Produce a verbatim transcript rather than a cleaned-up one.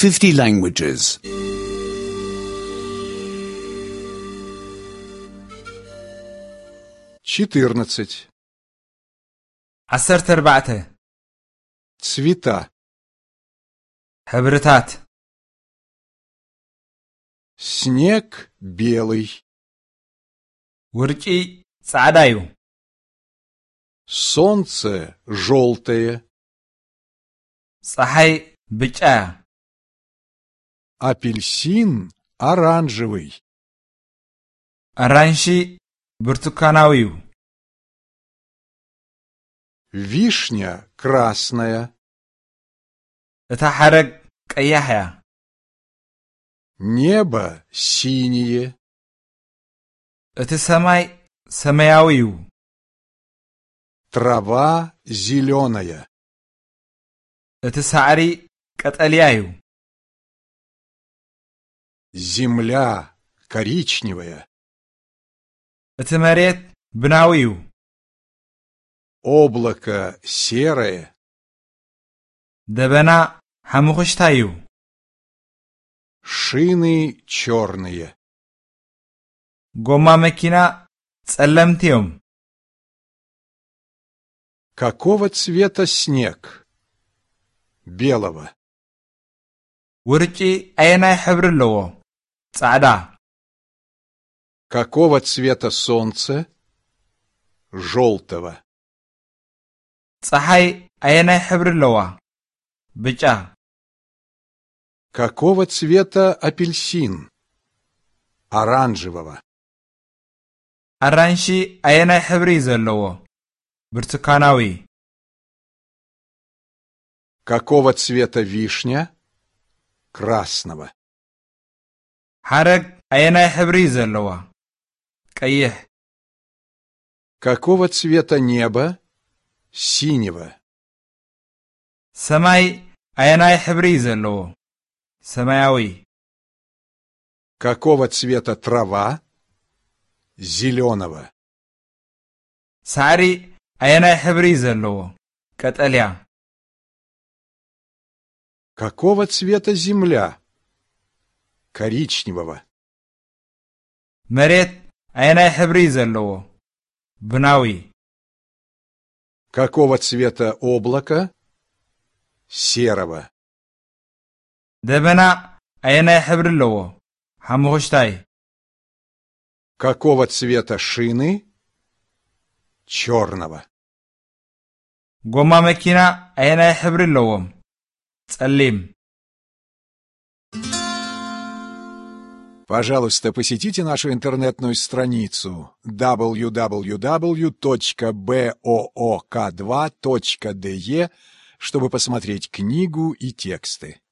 fifty languages. четырнадцать. عسرت أربعة. Цвета. حبرتات. Снег белый. ورقي صعدايو. Солнце желтое. صحي بجا. Апельсин оранжевый. أرانشي برتقاناويو. Вишня красная. اتا حرق قياحيا. Небо синее. اتا سماي سماياويو. Трава зеленая. اتا سعري قطليايو. Земля коричневая. اتا مريت بناويو. Облако серое. دبنا حموخشتايو. Шины черные. قوما مكينا تسلمتيهم. Какого цвета снег? Белого. ورقي أيناي حبر اللو. صعدا. Какого цвета солнце? Желтого. صحي أيناي حبر اللو. بجا. Какого цвета апельсин? Оранжевого. أرانشي أيناي حبري زلو. برتقاناوي. Какого цвета вишня? Красного. حرق أيناي حبري زلو. قيح. Какого цвета небо? Синего. سماي أيناي حبري زلو. سماياوي. Какого цвета трава? Зеленого. سعري أيناي حبري زلو. قطليا. Какого цвета земля? Коричневого. مريت أيناي حبري زلو. بناوي. Какого цвета облако? Серого. دبنا أيناي حبر اللو. حموخشتاي. Какого цвета шины? Черного. قوما مكينا أيناي حبر اللوم. تسلم. Пожалуйста, посетите нашу интернетную страницу дабл ю дабл ю дабл ю точка боок два точка де, чтобы посмотреть книгу и тексты.